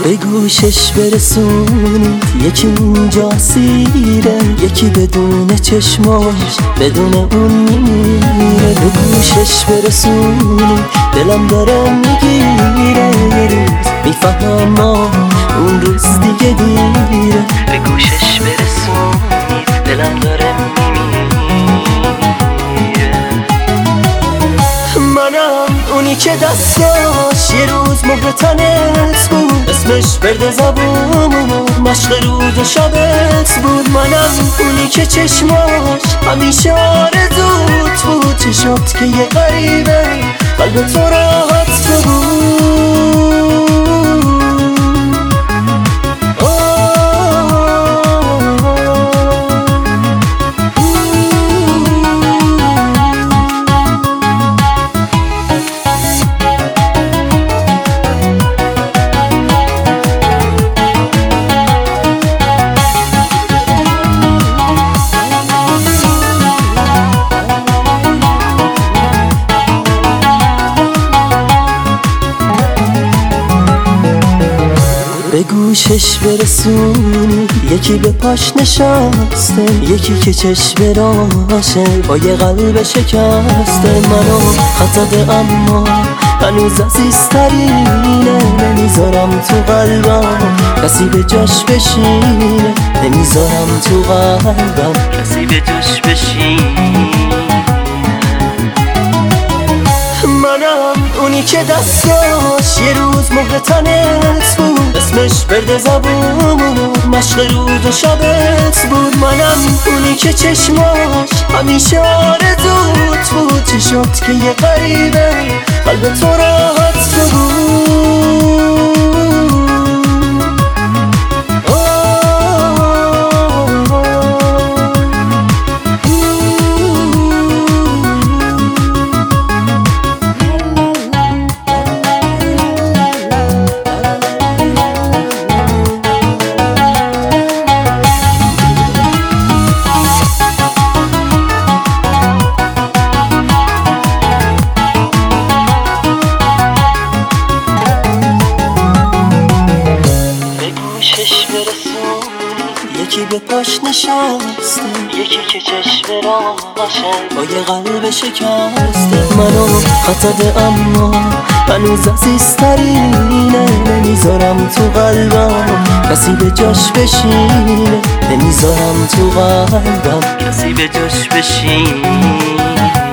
به گوشش برسونید یکی اینجا سیره، یکی بدون چشماش بدون اون میمیره. به گوشش برسونید دلم داره میگیره، یه روز میفهم اون روز دیگه دیره. به گوشش برسونید دلم داره میمیره. منم اونی که دستاش یه روز مهر تنت بود، اسمش برد زبون و مشق روز و شبت بود. منم اونی که چشماش همیشه آرزوت بود، چشات که یه غریبه قلب تو راحت بود. به گوشش برسونی یکی به پاش نشسته، یکی که چشم راشه با یه قلب شکسته. منو خطاده اما هنوز عزیزترینه، نمیذارم تو قلبم کسی به جاش بشینه، نمیذارم تو قلبم کسی به جاش بشینه. منم اونی که دستاش یه روز مهر تنت بود، اسمش برد زبون و مشق روز و شبت بود. منم اونی که چشماش همیشه آرزوت بود، چشات که یه غریبه قلب تو راحت بود. گوشش برسونی یکی به پاش نشسته، یکی که چشم راشه با یه قلب شکسته. منو خطاده اما هنوز عزیزترینه، نمیذارم تو قلبم کسی به جاش بشینه، نمیذارم تو قلبم کسی به جاش بشینه.